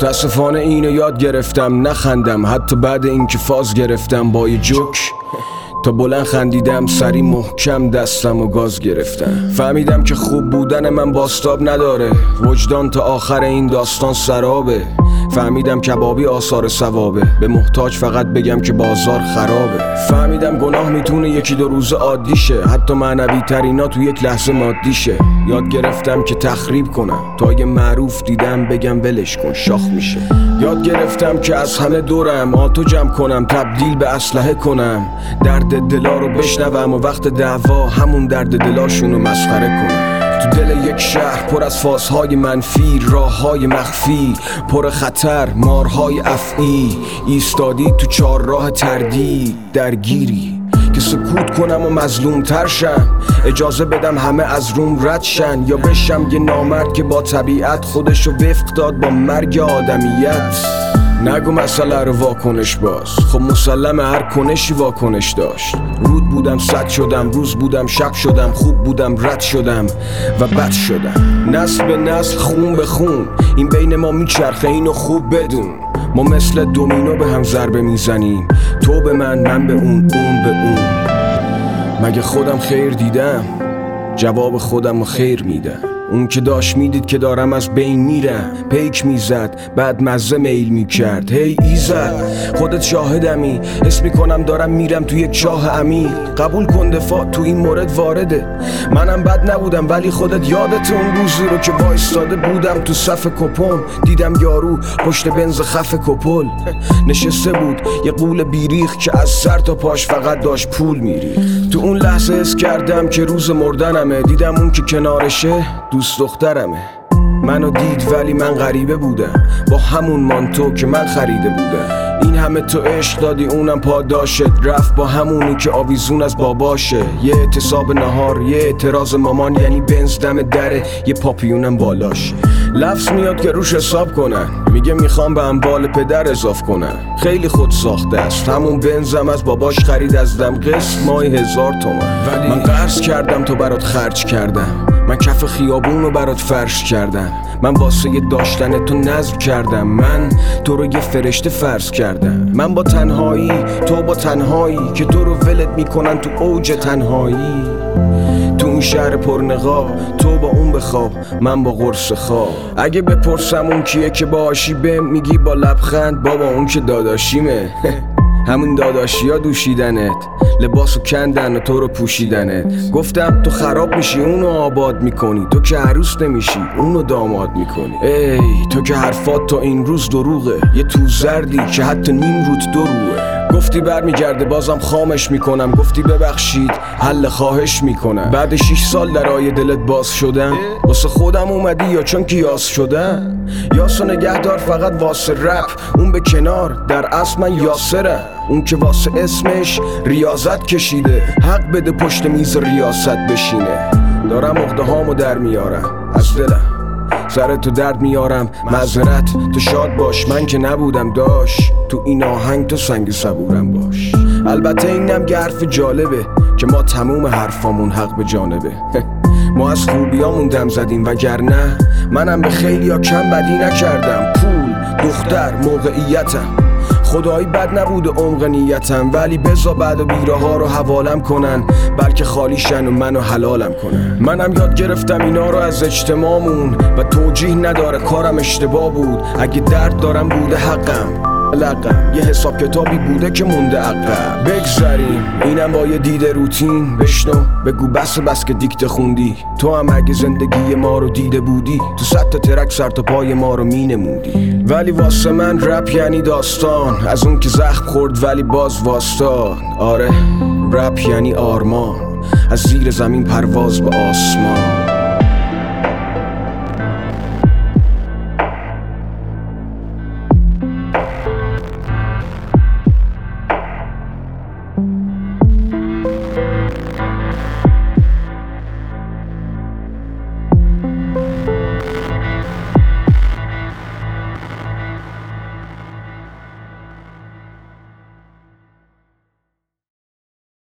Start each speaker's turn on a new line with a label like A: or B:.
A: متاسفانه اینو یاد گرفتم نخندم، حتی بعد اینکه فاز گرفتم با یه جوک. تا بلند خندیدم سری محکم دستم و گاز گرفتم. فهمیدم که خوب بودن من باستاب نداره، وجدان تا آخر این داستان سرابه. فهمیدم کبابی آثار ثوابه، به محتاج فقط بگم که بازار خرابه. فهمیدم گناه میتونه یکی دو روز عادی شه، حتی معنوی ترینا تو یک لحظه مادی شه. یاد گرفتم که تخریب کنم، تا یه معروف دیدم بگم ولش کن شاخ میشه. یاد گرفتم که از همه دورم آتو جمع کنم، تبدیل به اسلحه کنم، درد دلا رو بشنوم و وقت دعوا همون درد دلاشونو مسخره کنم. تو دل یک شهر پر از فازهای منفی، راههای مخفی پر خطر، مارهای افعی. ایستادی تو چهارراه تردید درگیری که سکوت کنم و مظلوم تر شم، اجازه بدم همه از روم رد شن، یا بشم یه نامرد که با طبیعت خودشو وفق داد با مرگ آدمیت. نگو مسئله رو واکنش باز، خب مسلمه هر کنشی واکنش داشت. رود بودم صد شدم، روز بودم شب شدم، خوب بودم رد شدم و بد شدم. نسل به نسل خون به خون این بین ما میچرخه، اینو خوب بدون. ما مثل دومینو به هم ضربه میزنیم، تو به من به اون به اون. مگه خودم خیر دیدم؟ جواب خودم رو خیر میدم. اون که داشت میدید که دارم از بین میرم، پیک میزد بعد مزه میل میکرد. هی ایزد خودت شاهدمی، حس میکنم دارم میرم تو یک چاه عمیق. قبول کن دفاع تو این مورد وارده، منم بد نبودم ولی خودت یادت اون روزی رو که وایستاده بودم تو صف کپم، دیدم یارو پشت بنز خف کپل نشسته بود، یه قول بیریخ که از سر تا پاش فقط داشت پول میریخت. تو اون لحظه حس کردم که روز مردنمه، دیدم اون که کنارشه دوست دخترمه. منو دید ولی من غریبه بودم، با همون مانتو که من خریده بودم. این همه تو عشق دادی اونم پاداشت، رفت با همونی که آویزون از باباشه. یه اعتصاب نهار، یه اعتراض مامان، یعنی بنز دم دره، یه پاپیونم بالاشه. لفظ میاد که روش حساب کنن، میگه میخوام به اموال پدر اضاف کنن. خیلی خود ساخته است، همون بنزم از باباش خرید از دم، قسط ماهی 1000 تومن. ولی من قرض کردم تو برات خرج کردم، من کف خیابون رو برات فرش کردم، من واسه داشتن تو نذر کردم، من تو رو یه فرشته فرض کردم. من با تنهایی، تو با تنهایی که تو رو ولت میکنن تو اوج تنهایی. تو اون شهر پرنقاب، تو با اون بخواب، من با قرص خواب. اگه بپرسم اون کیه که باهاشی بهم میگی با لبخند بابا اون که داداشیمه. همون داداشی ها دوشیدنت، لباسو کندن و تو رو پوشیدنت. گفتم تو خراب میشی اونو آباد میکنی، تو که عروس نمیشی اونو داماد میکنی. ای تو که حرفات تا این روز دروغه، یه تو زردی که حتی نیم روت دروغه. گفتی برمیگرده بازم خامش میکنم، گفتی ببخشید حل خواهش میکنم. بعد 6 سال درای دلت باز شدم، واسه خودم اومدی یا چون که یاس شدم؟ یاسو نگهدار فقط واسه رپ، اون به کنار، در اصل من یاسرم. اون که واسه اسمش ریاضت کشیده، حق بده پشت میز ریاست بشینه. دارم عقده هامو در میارم از دلم، سر تو درد میارم معذرت، تو شاد باش من که نبودم داش، تو این آهنگ تو سنگ صبورم باش. البته اینم که حرف جالبه که ما تموم حرفامون حق به جانبه. ما از خوبیامون دم زدیم وگرنه منم به خیلیا کم بدی نکردم. پول، دختر، موقعیتم، خدایی بد نبود عمق نیتم، ولی بزا بعد و بیره ها رو حوالم کنن، بلکه خالیشن و منو حلالم کنن. منم یاد گرفتم اینا رو از اجتماعمون و توجیه نداره کارم اشتباه بود. اگه درد دارم بوده حقم، لقم یه حساب کتابی بوده که مونده عقب. بگذاریم اینم با یه دیده روتین، بشنو بگو بس که دیکته خوندی. تو هم اگه زندگی ما رو دیده بودی، تو 100 تا ترک سر تا پای ما رو مینمودی. ولی واسه من رپ یعنی داستان، از اون که زخم خورد ولی باز واستاد. آره رپ یعنی آرمان، از زیر زمین پرواز به آسمان.